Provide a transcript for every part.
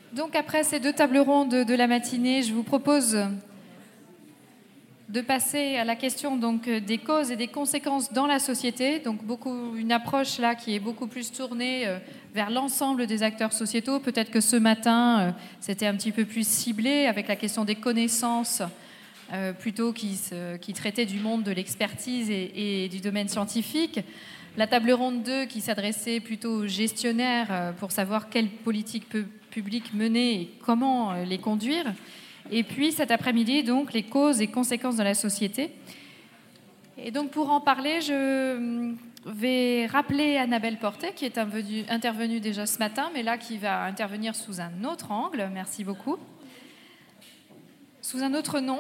Donc après ces 2 tables rondes de la matinée, je vous propose de passer à la question donc des causes et des conséquences dans la société. Donc une approche là qui est beaucoup plus tournée vers l'ensemble des acteurs sociétaux. Peut-être que ce matin, c'était un petit peu plus ciblé avec la question des connaissances plutôt qui traitait du monde de l'expertise et du domaine scientifique. La table ronde 2 qui s'adressait plutôt aux gestionnaires pour savoir quelle politique publique mener et comment les conduire. Et puis cet après-midi, donc, les causes et conséquences de la société. Et donc pour en parler, je vais rappeler Annabelle Portet, qui est intervenue déjà ce matin, mais là qui va intervenir sous un autre angle. Merci beaucoup. Sous un autre nom.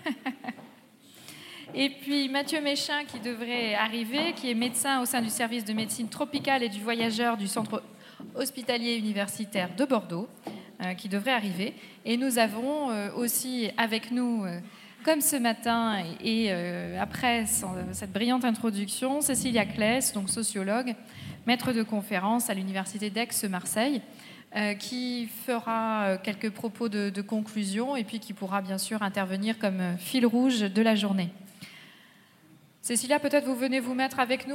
Et puis Mathieu Méchin, qui devrait arriver, qui est médecin au sein du service de médecine tropicale et du voyageur du centre hospitalier universitaire de Bordeaux, qui devrait arriver. Et nous avons aussi avec nous, comme ce matin, et après cette brillante introduction, Cécilia Claes, donc sociologue, maître de conférence à l'université d'Aix-Marseille, qui fera quelques propos de conclusion et puis qui pourra bien sûr intervenir comme fil rouge de la journée. Cécilia, peut-être vous venez vous mettre avec nous ?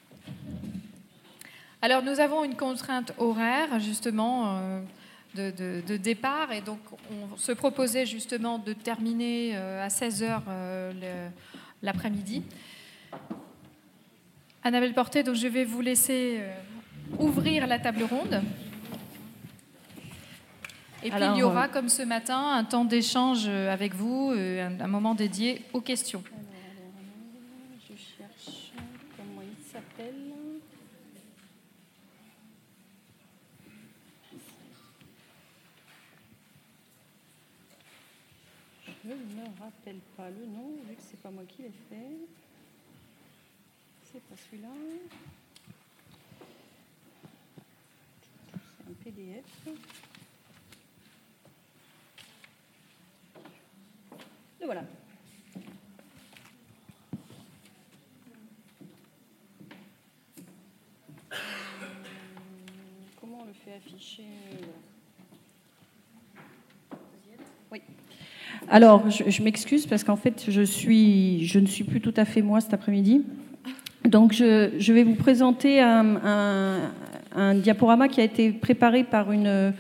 Alors nous avons une contrainte horaire justement de départ et donc on se proposait justement de terminer à 16h l'après-midi. Annabelle Portet, donc je vais vous laisser ouvrir la table ronde. Et puis il y aura, comme ce matin, un temps d'échange avec vous, un moment dédié aux questions. Je cherche comment il s'appelle. Je ne me rappelle pas le nom, vu que c'est pas moi qui l'ai fait. C'est pas celui-là. C'est un PDF. Le voilà. Comment on le fait afficher ? Oui. Alors, je m'excuse parce qu'en fait, je ne suis plus tout à fait moi cet après-midi. Donc, je vais vous présenter un diaporama qui a été préparé par une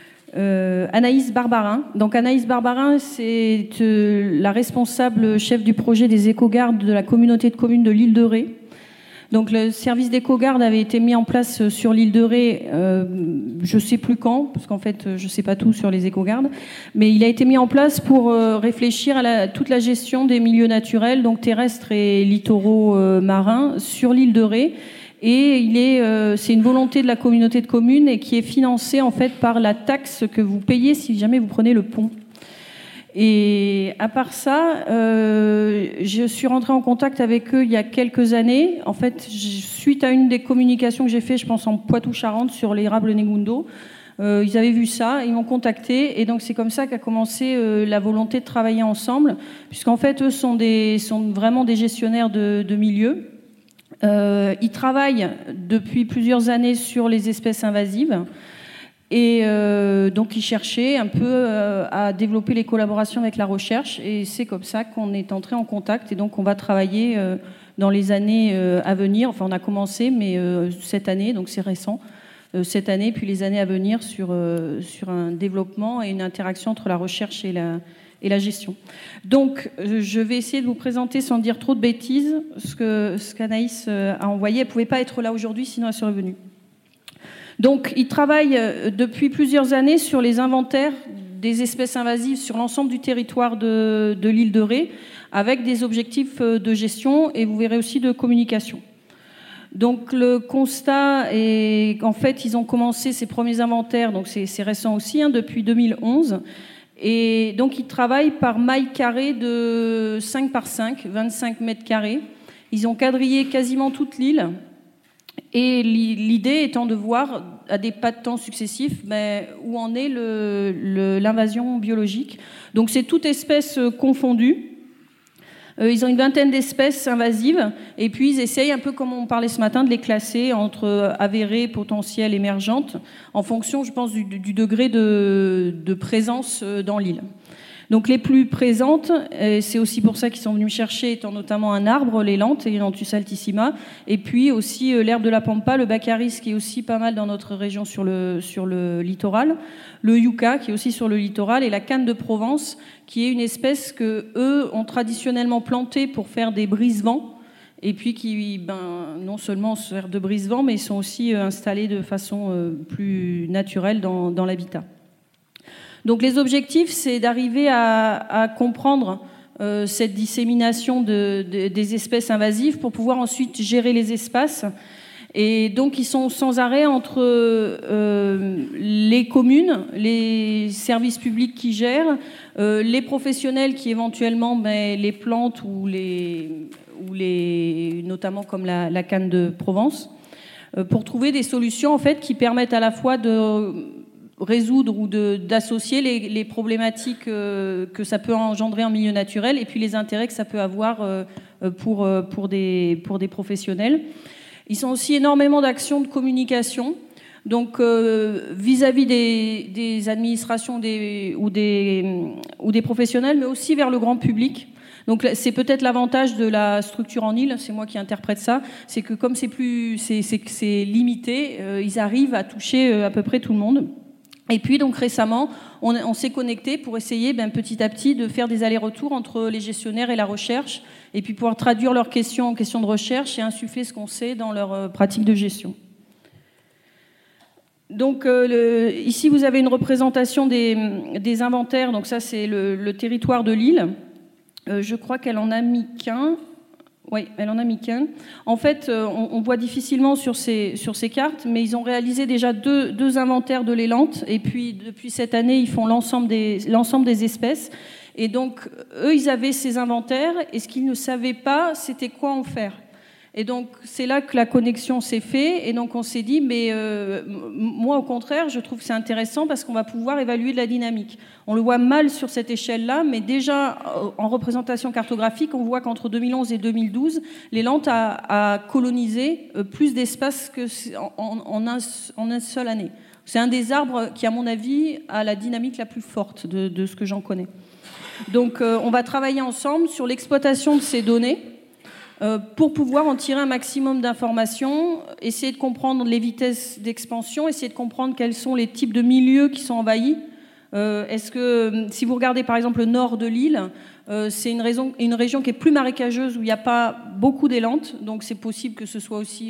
Anaïs Barbarin. Donc, Anaïs Barbarin, c'est la responsable chef du projet des écogardes de la communauté de communes de l'île de Ré. Donc le service d'écogarde avait été mis en place sur l'île de Ré, je ne sais plus quand, parce qu'en fait je ne sais pas tout sur les écogardes, mais il a été mis en place pour réfléchir à toute la gestion des milieux naturels, donc terrestres et littoraux marins, sur l'île de Ré. Et c'est une volonté de la communauté de communes et qui est financée en fait par la taxe que vous payez si jamais vous prenez le pont. Et à part ça, je suis rentrée en contact avec eux il y a quelques années. En fait, suite à une des communications que j'ai fait, je pense en Poitou-Charentes, sur l'érable Negundo, ils avaient vu ça, ils m'ont contacté. Et donc, c'est comme ça qu'a commencé la volonté de travailler ensemble, puisqu'en fait, eux sont vraiment des gestionnaires de milieux. Ils travaillent depuis plusieurs années sur les espèces invasives. Et donc, ils cherchaient un peu à développer les collaborations avec la recherche. Et c'est comme ça qu'on est entré en contact. Et donc, on va travailler dans les années à venir. Enfin, on a commencé, mais cette année, donc c'est récent, cette année, puis les années à venir sur un développement et une interaction entre la recherche et la gestion. Donc, je vais essayer de vous présenter, sans dire trop de bêtises, ce qu'Anaïs a envoyé. Elle ne pouvait pas être là aujourd'hui, sinon elle serait venue. Donc, ils travaillent depuis plusieurs années sur les inventaires des espèces invasives sur l'ensemble du territoire de l'île de Ré, avec des objectifs de gestion et vous verrez aussi de communication. Donc, le constat est qu'en fait, ils ont commencé ces premiers inventaires, donc c'est récent aussi, depuis 2011. Et donc, ils travaillent par maille carrée de 5 par 5, 25 mètres carrés. Ils ont quadrillé quasiment toute l'île. Et l'idée étant de voir à des pas de temps successifs où en est l'invasion biologique. Donc c'est toute espèce confondue. Ils ont une vingtaine d'espèces invasives et puis ils essayent, un peu comme on parlait ce matin, de les classer entre avérées, potentielles, émergentes, en fonction, je pense, du degré de présence dans l'île. Donc les plus présentes, et c'est aussi pour ça qu'ils sont venus me chercher, étant notamment un arbre, l'élante, Ailanthus altissima, et puis aussi l'herbe de la pampa, le baccharis, qui est aussi pas mal dans notre région sur le littoral, le yucca, qui est aussi sur le littoral, et la canne de Provence, qui est une espèce que eux ont traditionnellement plantée pour faire des brise-vents, et puis qui non seulement servent de brise-vent, mais ils sont aussi installés de façon plus naturelle dans l'habitat. Donc les objectifs, c'est d'arriver à comprendre cette dissémination des espèces invasives pour pouvoir ensuite gérer les espaces. Et donc ils sont sans arrêt entre les communes, les services publics qui gèrent, les professionnels qui éventuellement les plantent ou notamment comme la canne de Provence, pour trouver des solutions en fait qui permettent à la fois de résoudre ou d'associer les problématiques que ça peut engendrer en milieu naturel et puis les intérêts que ça peut avoir pour des professionnels. Ils ont aussi énormément d'actions de communication, donc vis-à-vis des administrations ou des professionnels, mais aussi vers le grand public. Donc c'est peut-être l'avantage de la structure en île, c'est moi qui interprète ça, c'est que comme c'est limité, ils arrivent à toucher à peu près tout le monde. Et puis donc récemment, on s'est connecté pour essayer petit à petit de faire des allers-retours entre les gestionnaires et la recherche, et puis pouvoir traduire leurs questions en questions de recherche et insuffler ce qu'on sait dans leur pratique de gestion. Donc ici vous avez une représentation des inventaires, donc ça c'est le territoire de l'île. Je crois qu'elle en a mis qu'un. Oui, elle en a mis qu'un. En fait, on voit difficilement sur ces cartes, mais ils ont réalisé déjà deux inventaires de l'élante, et puis depuis cette année, ils font l'ensemble des espèces. Et donc, eux, ils avaient ces inventaires, et ce qu'ils ne savaient pas, c'était quoi en faire. Et donc, c'est là que la connexion s'est faite, et donc on s'est dit, mais moi, au contraire, je trouve que c'est intéressant parce qu'on va pouvoir évaluer de la dynamique. On le voit mal sur cette échelle-là, mais déjà, en représentation cartographique, on voit qu'entre 2011 et 2012, l'élante a colonisé plus d'espace qu'en une seule année. C'est un des arbres qui, à mon avis, a la dynamique la plus forte de ce que j'en connais. Donc, on va travailler ensemble sur l'exploitation de ces données, pour pouvoir en tirer un maximum d'informations, essayer de comprendre les vitesses d'expansion, essayer de comprendre quels sont les types de milieux qui sont envahis. Est-ce que, si vous regardez par exemple le nord de l'île, c'est une région qui est plus marécageuse, où il n'y a pas beaucoup d'élantes, donc c'est possible que ce soit aussi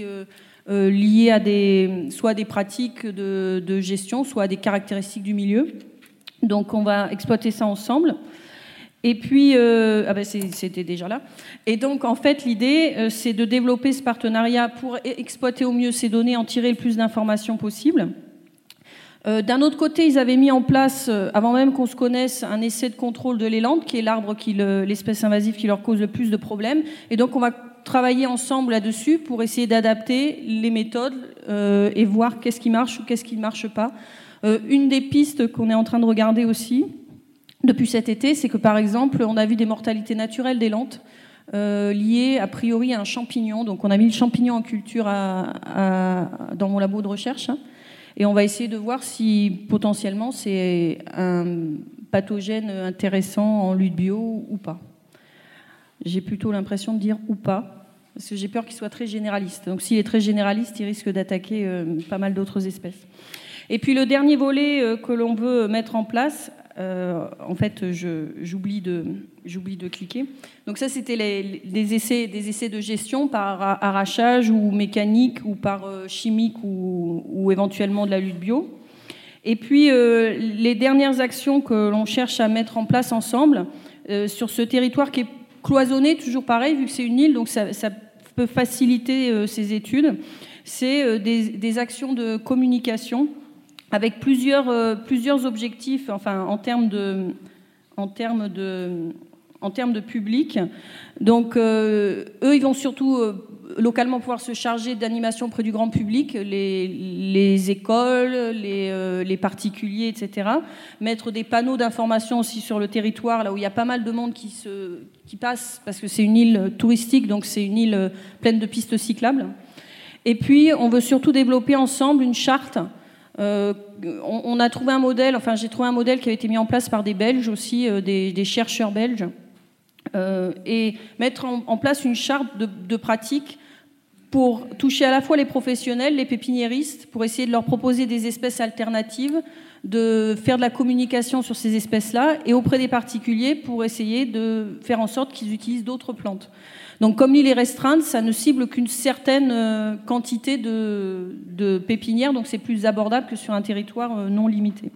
lié à soit à des pratiques de gestion, soit à des caractéristiques du milieu. Donc on va exploiter ça ensemble. Et puis, c'était déjà là. Et donc, en fait, l'idée, c'est de développer ce partenariat pour exploiter au mieux ces données, en tirer le plus d'informations possible. D'un autre côté, ils avaient mis en place, avant même qu'on se connaisse, un essai de contrôle de l'élante, qui est l'arbre l'espèce invasive qui leur cause le plus de problèmes. Et donc, on va travailler ensemble là-dessus pour essayer d'adapter les méthodes et voir qu'est-ce qui marche ou qu'est-ce qui ne marche pas. Une des pistes qu'on est en train de regarder aussi, depuis cet été, c'est que par exemple, on a vu des mortalités naturelles d'élantes liées a priori à un champignon. Donc on a mis le champignon en culture dans mon labo de recherche, et on va essayer de voir si potentiellement c'est un pathogène intéressant en lutte bio ou pas. J'ai plutôt l'impression de dire ou pas, parce que j'ai peur qu'il soit très généraliste. Donc s'il est très généraliste, il risque d'attaquer pas mal d'autres espèces. Et puis le dernier volet que l'on veut mettre en place, en fait, j'oublie de cliquer. Donc ça, c'était des essais de gestion par arrachage ou mécanique ou par chimique ou éventuellement de la lutte bio. Et puis, les dernières actions que l'on cherche à mettre en place ensemble sur ce territoire qui est cloisonné, toujours pareil, vu que c'est une île, donc ça peut faciliter ces études, c'est des actions de communication avec plusieurs objectifs, enfin en termes de public. Donc eux, ils vont surtout localement pouvoir se charger d'animation auprès du grand public, les écoles, les particuliers, etc. Mettre des panneaux d'information aussi sur le territoire, là où il y a pas mal de monde qui passe, parce que c'est une île touristique, donc c'est une île pleine de pistes cyclables. Et puis, on veut surtout développer ensemble une charte. On a trouvé un modèle, enfin j'ai trouvé un modèle qui a été mis en place par des Belges aussi, des chercheurs belges, et mettre en place une charte de pratique pour toucher à la fois les professionnels, les pépiniéristes, pour essayer de leur proposer des espèces alternatives, de faire de la communication sur ces espèces-là, et auprès des particuliers pour essayer de faire en sorte qu'ils utilisent d'autres plantes. Donc comme l'île est restreinte, ça ne cible qu'une certaine quantité de pépinières, donc c'est plus abordable que sur un territoire non limité.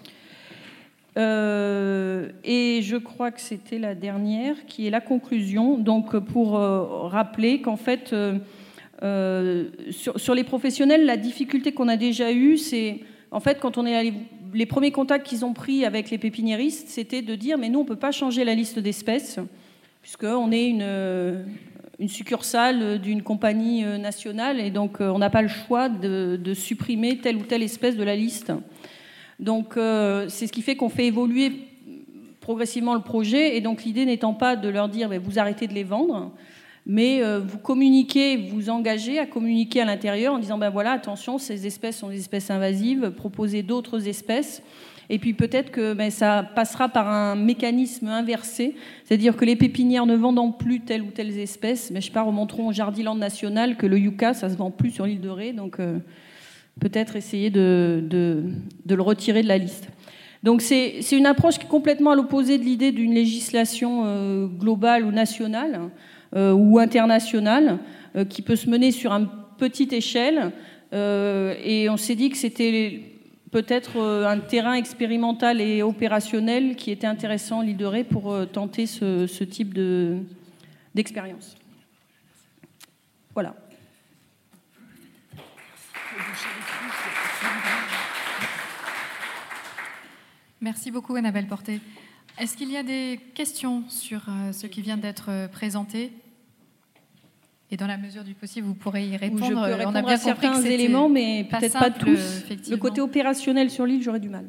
Et je crois que c'était la dernière, qui est la conclusion. Donc pour rappeler qu'en fait, sur les professionnels, la difficulté qu'on a déjà eue, c'est en fait quand on est allé, les premiers contacts qu'ils ont pris avec les pépiniéristes, c'était de dire mais nous on ne peut pas changer la liste d'espèces, puisqu'on est une succursale d'une compagnie nationale, et donc on n'a pas le choix de supprimer telle ou telle espèce de la liste. Donc c'est ce qui fait qu'on fait évoluer progressivement le projet, et donc l'idée n'étant pas de leur dire vous arrêtez de les vendre, mais vous communiquez, vous engagez à communiquer à l'intérieur en disant voilà, attention, ces espèces sont des espèces invasives, proposez d'autres espèces. Et puis peut-être que ça passera par un mécanisme inversé, c'est-à-dire que les pépinières ne vendant plus telle ou telle espèce, mais je sais pas, remonteront au Jardiland national que le yucca, ça se vend plus sur l'île de Ré, donc peut-être essayer de le retirer de la liste. Donc c'est une approche qui est complètement à l'opposé de l'idée d'une législation globale ou nationale ou internationale qui peut se mener sur une petite échelle. Et on s'est dit que c'était peut-être un terrain expérimental et opérationnel qui était intéressant à l'île de Ré pour tenter ce type d'expérience. Voilà. Merci beaucoup, Annabelle Porté. Est-ce qu'il y a des questions sur ce qui vient d'être présenté ? Et dans la mesure du possible, vous pourrez y répondre. Je peux répondre on a bien à certains compris que éléments, mais peut-être pas tous. Le côté opérationnel sur l'île, j'aurais du mal.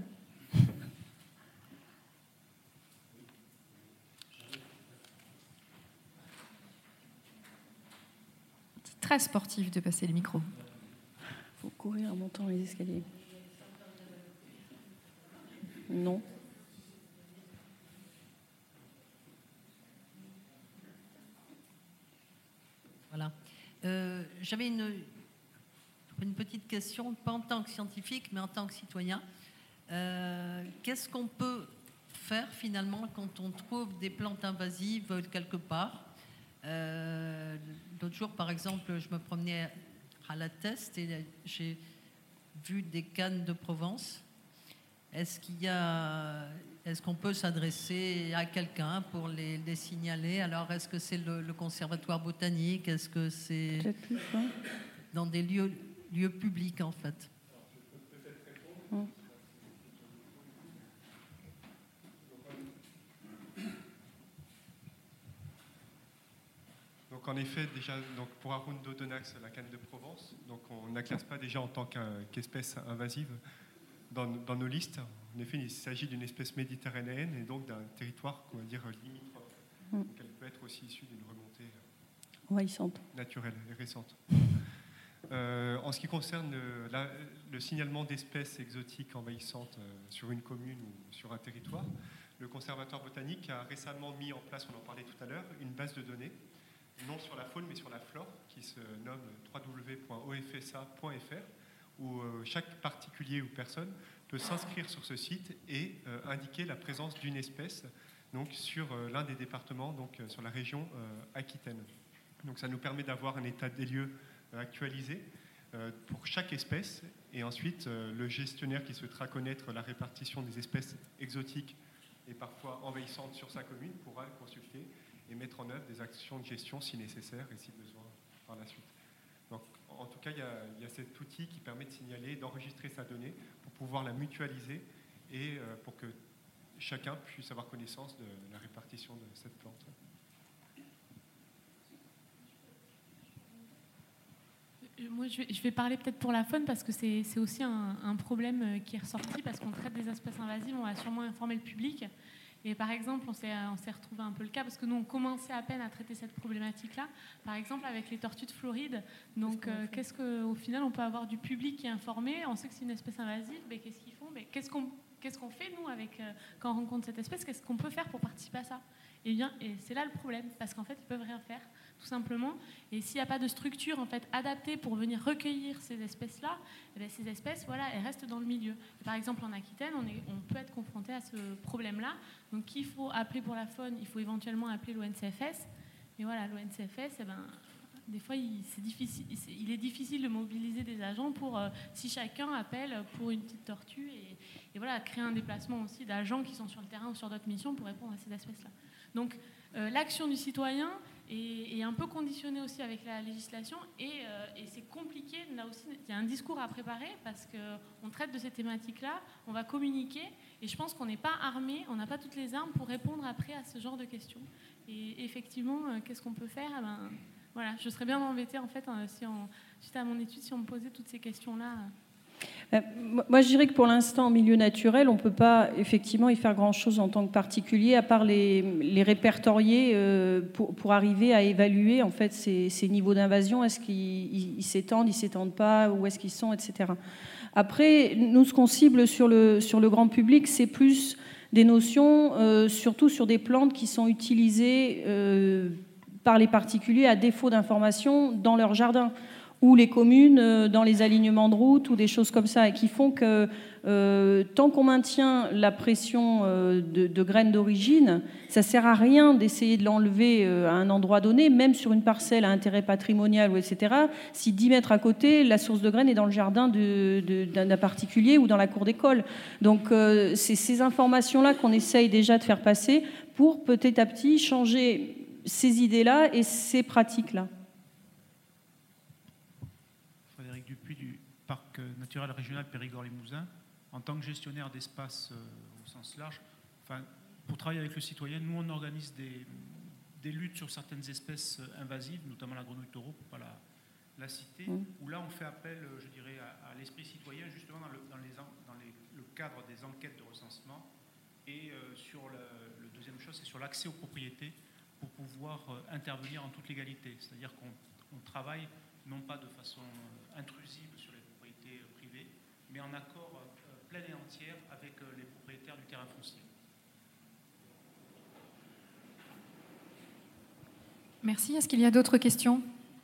C'est très sportif de passer le micro. Il faut courir en montant les escaliers. Non. Voilà. J'avais une petite question, pas en tant que scientifique, mais en tant que citoyen. Qu'est-ce qu'on peut faire finalement quand on trouve des plantes invasives quelque part ? L'autre jour, par exemple, je me promenais à la Teste et j'ai vu des cannes de Provence. Est-ce qu'on peut s'adresser à quelqu'un pour les signaler ? Alors, est-ce que c'est le conservatoire botanique ? Est-ce que c'est dans des lieux publics, en fait ? Donc, en effet, déjà, donc pour Arundodonnax, la canne de Provence, donc on ne la classe pas déjà en tant qu'espèce invasive dans nos listes. En effet, il s'agit d'une espèce méditerranéenne et donc d'un territoire, qu'on va dire, limitrophe. Donc elle peut être aussi issue d'une remontée envahissante, naturelle et récente. En ce qui concerne le signalement d'espèces exotiques envahissantes sur une commune ou sur un territoire, le Conservatoire botanique a récemment mis en place, on en parlait tout à l'heure, une base de données, non sur la faune mais sur la flore, qui se nomme www.ofsa.fr, où chaque particulier ou personne peut s'inscrire sur ce site et indiquer la présence d'une espèce donc, sur l'un des départements, donc sur la région Aquitaine. Donc ça nous permet d'avoir un état des lieux actualisé pour chaque espèce, et ensuite le gestionnaire qui souhaitera connaître la répartition des espèces exotiques et parfois envahissantes sur sa commune pourra le consulter et mettre en œuvre des actions de gestion si nécessaire et si besoin par la suite. Donc, en tout cas, il y a cet outil qui permet de signaler, d'enregistrer sa donnée pour pouvoir la mutualiser et pour que chacun puisse avoir connaissance de la répartition de cette plante. Moi, je vais parler peut-être pour la faune parce que c'est aussi un problème qui est ressorti parce qu'on traite des espèces invasives, on va sûrement informer le public. Et par exemple, on s'est retrouvé un peu le cas parce que nous, on commençait à peine à traiter cette problématique-là. Par exemple, avec les tortues de Floride. Donc, qu'est-ce qu'au final, on peut avoir du public qui est informé. On sait que c'est une espèce invasive, mais qu'est-ce qu'ils font? Mais qu'est-ce qu'on fait, nous, quand on rencontre cette espèce? Qu'est-ce qu'on peut faire pour participer à ça? Et bien, c'est là le problème, parce qu'en fait, ils peuvent rien faire, tout simplement. Et s'il n'y a pas de structure en fait adaptée pour venir recueillir ces espèces-là, eh bien, ces espèces, voilà, elles restent dans le milieu. Et par exemple, en Aquitaine, on peut être confronté à ce problème-là. Donc, il faut appeler pour la faune, il faut éventuellement appeler l'ONCFS. Mais voilà, l'ONCFS, eh ben, des fois, il est difficile de mobiliser des agents pour, si chacun appelle pour une petite tortue, et voilà, créer un déplacement aussi d'agents qui sont sur le terrain ou sur d'autres missions pour répondre à ces espèces-là. Donc, l'action du citoyen est un peu conditionnée aussi avec la législation, et c'est compliqué. Là aussi, il y a un discours à préparer parce qu'on traite de ces thématiques-là, on va communiquer, et je pense qu'on n'est pas armé, on n'a pas toutes les armes pour répondre après à ce genre de questions. Et effectivement, qu'est-ce qu'on peut faire? Voilà, je serais bien embêtée en fait, suite à mon étude, si on me posait toutes ces questions-là. Moi, je dirais que pour l'instant, en milieu naturel, on ne peut pas effectivement y faire grand-chose en tant que particulier, à part les répertorier pour arriver à évaluer en fait ces niveaux d'invasion. Est-ce qu'ils s'étendent, ils ne s'étendent pas, où est-ce qu'ils sont, etc. Après, nous, ce qu'on cible sur le grand public, c'est plus des notions, surtout sur des plantes qui sont utilisées par les particuliers à défaut d'information dans leur jardin, ou les communes dans les alignements de route, ou des choses comme ça, et qui font que tant qu'on maintient la pression de graines d'origine, ça ne sert à rien d'essayer de l'enlever à un endroit donné, même sur une parcelle à intérêt patrimonial, ou etc., si 10 mètres à côté, la source de graines est dans le jardin d'un particulier ou dans la cour d'école. Donc c'est ces informations-là qu'on essaye déjà de faire passer pour petit à petit changer ces idées-là et ces pratiques-là. Frédéric Dupuis du Parc naturel régional Périgord-Limousin. En tant que gestionnaire d'espace au sens large, pour travailler avec le citoyen, nous on organise des luttes sur certaines espèces invasives, notamment la grenouille taureau, pour ne pas la citer, où là on fait appel, je dirais, à l'esprit citoyen, justement dans le cadre des enquêtes de recensement. Et sur le deuxième chose, c'est sur l'accès aux propriétés, pour pouvoir intervenir en toute légalité. C'est-à-dire qu'on travaille non pas de façon intrusive sur les propriétés privées, mais en accord plein et entier avec les propriétaires du terrain foncier. Merci. Est-ce qu'il y a d'autres questions ?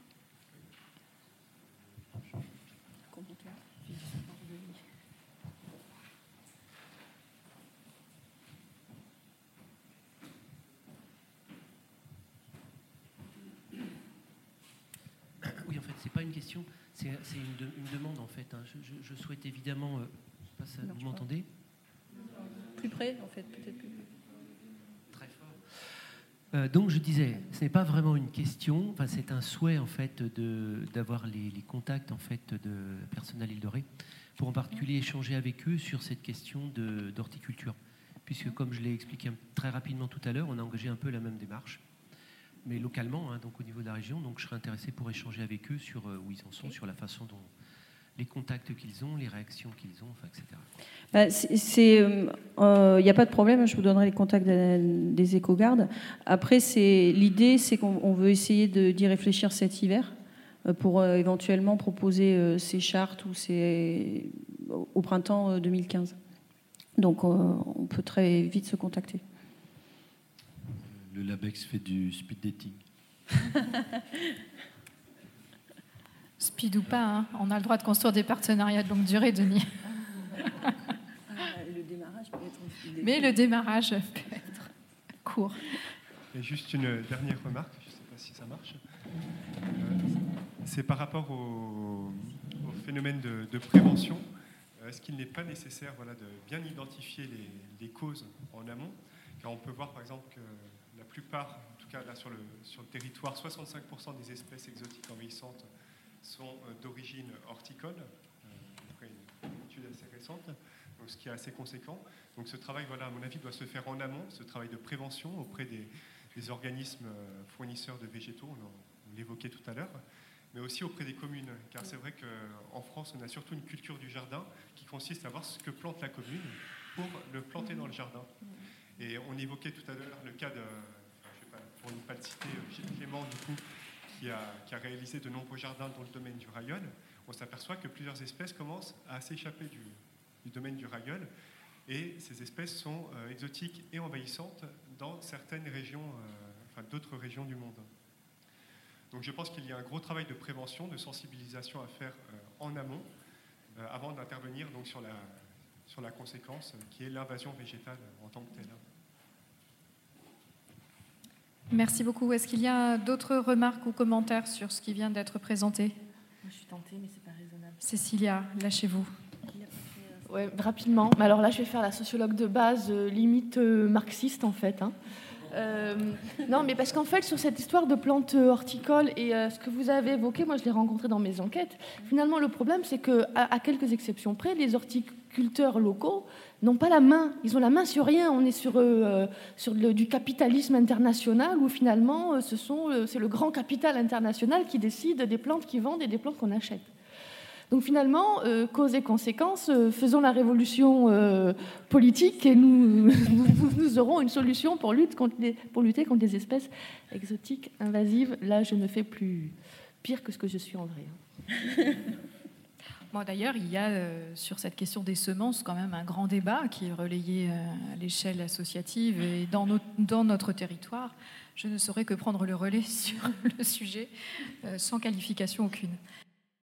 Oui, en fait, c'est pas une question, c'est une demande en fait. Je souhaite évidemment. Vous m'entendez ? Plus près, en fait, peut-être plus près. Très fort. Donc je disais, ce n'est pas vraiment une question. C'est un souhait en fait d'avoir les contacts en fait de personnel Île de Ré pour en particulier échanger avec eux sur cette question d'horticulture, puisque comme je l'ai expliqué très rapidement tout à l'heure, on a engagé un peu la même démarche, mais localement, donc au niveau de la région. Donc je serais intéressé pour échanger avec eux sur où ils en sont, sur la façon dont les contacts qu'ils ont, les réactions qu'ils ont, etc. Il n'y a pas de problème, je vous donnerai les contacts des éco-gardes. Après, l'idée, c'est qu'on veut essayer d'y réfléchir cet hiver pour éventuellement proposer ces chartes au printemps 2015. Donc on peut très vite se contacter. Le LABEX fait du speed dating. Speed ou pas, hein, on a le droit de construire des partenariats de longue durée, Denis. Le démarrage peut être... Mais le démarrage peut être court. Et juste une dernière remarque, je ne sais pas si ça marche. C'est par rapport au phénomène de prévention. Est-ce qu'il n'est pas nécessaire de bien identifier les causes en amont ? Car on peut voir par exemple que la plupart, en tout cas là sur le territoire, 65% des espèces exotiques envahissantes sont d'origine horticole, d'après une étude assez récente, donc ce qui est assez conséquent. Donc ce travail, à mon avis, doit se faire en amont, ce travail de prévention auprès des organismes fournisseurs de végétaux, on l'évoquait tout à l'heure. mais aussi auprès des communes. Car c'est vrai qu'en France, on a surtout une culture du jardin qui consiste à voir ce que plante la commune pour le planter dans le jardin. Et on évoquait tout à l'heure le cas de, pour ne pas le citer, Gilles Clément, du coup, qui a réalisé de nombreux jardins dans le domaine du Rayol. On s'aperçoit que plusieurs espèces commencent à s'échapper du domaine du Rayol, et ces espèces sont exotiques et envahissantes dans certaines régions, d'autres régions du monde. Donc je pense qu'il y a un gros travail de prévention, de sensibilisation à faire en amont, avant d'intervenir donc sur la conséquence qui est l'invasion végétale en tant que telle. Merci beaucoup. Est-ce qu'il y a d'autres remarques ou commentaires sur ce qui vient d'être présenté? Moi, je suis tentée, mais c'est pas raisonnable. Cécilia, lâchez-vous. Ouais, rapidement. Mais alors là, je vais faire la sociologue de base, limite marxiste en fait. Non, mais parce qu'en fait, sur cette histoire de plantes horticoles et ce que vous avez évoqué, moi je l'ai rencontré dans mes enquêtes. Finalement, le problème, c'est que, à quelques exceptions près, les horticulteurs locaux n'ont pas la main. Ils ont la main sur rien. On est sur du capitalisme international où finalement, c'est le grand capital international qui décide des plantes qui vendent et des plantes qu'on achète. Donc finalement, cause et conséquence, faisons la révolution politique et nous aurons une solution pour lutter contre les espèces exotiques, invasives. Là, je ne fais plus pire que ce que je suis en vrai. Bon, d'ailleurs, il y a sur cette question des semences quand même un grand débat qui est relayé à l'échelle associative et dans notre territoire. Je ne saurais que prendre le relais sur le sujet sans qualification aucune.